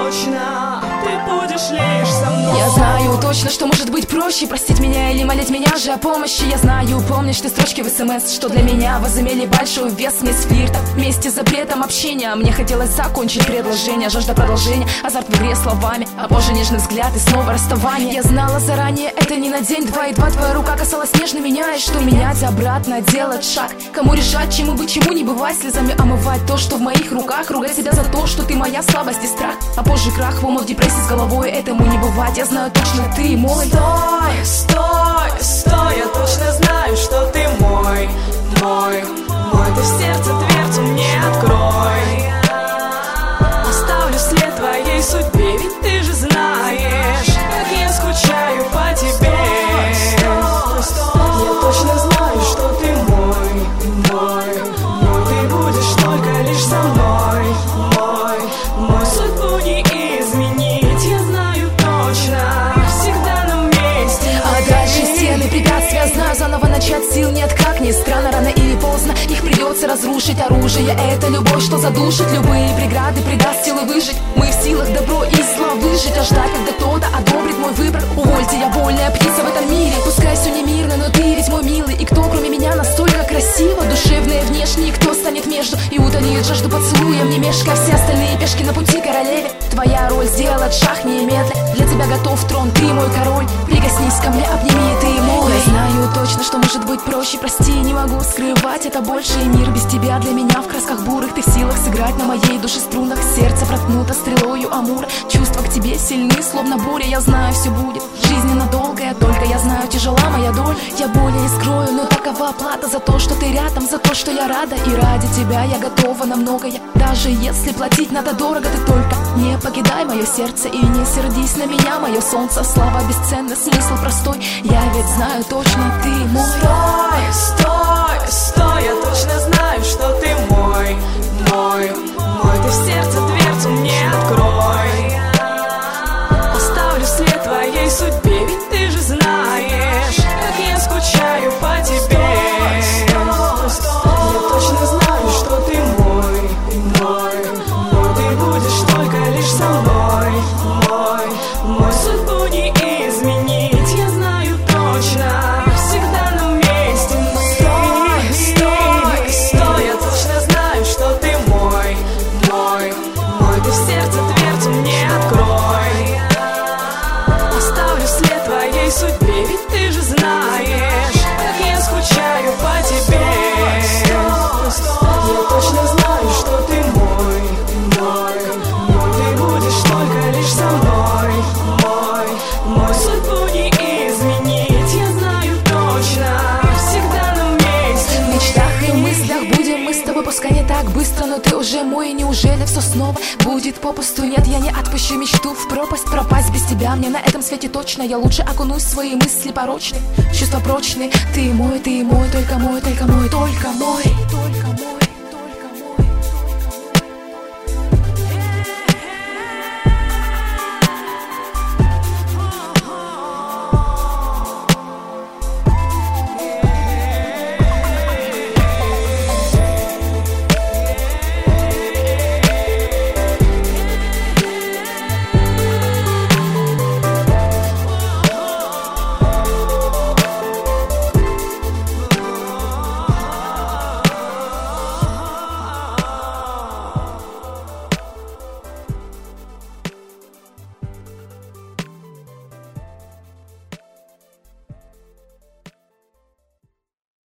точно ты будешь лишь со мной. Я знаю точно, что может быть проще простить меня или молить меня же о помощи. Я знаю, помнишь ты строчки в СМС, что для меня возымели большой вес. Смесь флирта вместе с запретом общения. Мне хотелось закончить предложение, жажда продолжения, азарт в игре словами, а позже нежный взгляд и снова расставание. Я знала заранее, это не на день-два, едва твоя рука касалась нежно меня. И что менять обратно, делать шаг. Кому решать, чему быть, чему не бывать. Слезами омывать то, что в моих руках. Ругать себя за то, что ты моя слабость и страх. А позже крах, в умах, депрессии с головой. Этому не бывать, я знаю точно, ты мой. Стой, стой, стой, я точно знаю, что ты мой. Мой, ты в сердце дверцу мне открой. Оставлю след твоей судьбе, ведь ты же знаешь, как я скучаю по тебе. Я точно знаю, что ты мой, ты будешь только лишь со мной. Мой судьбу не изменить, я знаю точно, всегда на месте. А дальше стены, препятствия, знаю, заново начать сил нет, как ни странно, рано или поздно их придется разрушить. Оружие — это любовь, что задушит любые преграды, придаст силы выжить. Мы в силах добро и зло выжить, а ждать, когда кто-то одобрит мой выбор. Увольте, я вольная птица в этом мире. Пускай все не мирно, но ты ведь мой милый. И кто, кроме меня, настолько красиво, душевно и внешне, и кто станет между и утолит жажду поцелуя, не мешкая все остальные пешки на пути королеве. Твоя роль — сделать шаг немедля. Для тебя готов трон, ты мой король. Прикоснись ко мне, обними, ты мой. Я знаю точно, что может быть проще. Прости, не могу скрывать это больше. И мир без тебя для меня в красках бурых. Ты в силах сыграть на моей душе струнах. Сердце проткнуто стрелою амура. Чувства к тебе сильны, словно буря. Я знаю, все будет жизненно долгая, только я знаю, тяжела моя доля. Я боли не скрою, но такова плата за то, что ты рядом, за то, что я рада. И ради тебя я готова на многое. Даже если платить надо дорого, ты только не покидай мое сердце и не сердись на меня, мое солнце. Слава бесценна, смысл простой. Я ведь знаю точно, ты мой. Стой, стой, стой, я точно знаю, что ты мой. Ты в сердце дверцу мне открой. Оставлю след твоей судьбе, ведь ты же знаешь, как я скучаю по тебе. Я точно знаю, что ты мой. Ты будешь только лишь со мной. Мой судьбу не изменить, я знаю точно, всегда на месте мы. Стой, стой, я точно знаю, что ты мой. Ты в сердце дверцу мне открой. Оставлю след твоей судьбе, ведь ты же знаешь, как я скучаю по тебе. Я точно знаю, что ты мой. Ты будешь только лишь со мной. Мой судьбу не изменить, я знаю точно, всегда на месте. В мечтах и мыслях будем мы с тобой, пускай не так быстро, но ты уже мой. Неужели все снова будет попусту? Нет, я не отпущу мечту в пропасть. Пропасть без тебя мне на этом свете точно. Я лучше окунусь в свои мысли порочные, чувства прочные. Ты мой, только мой, только мой, только мой.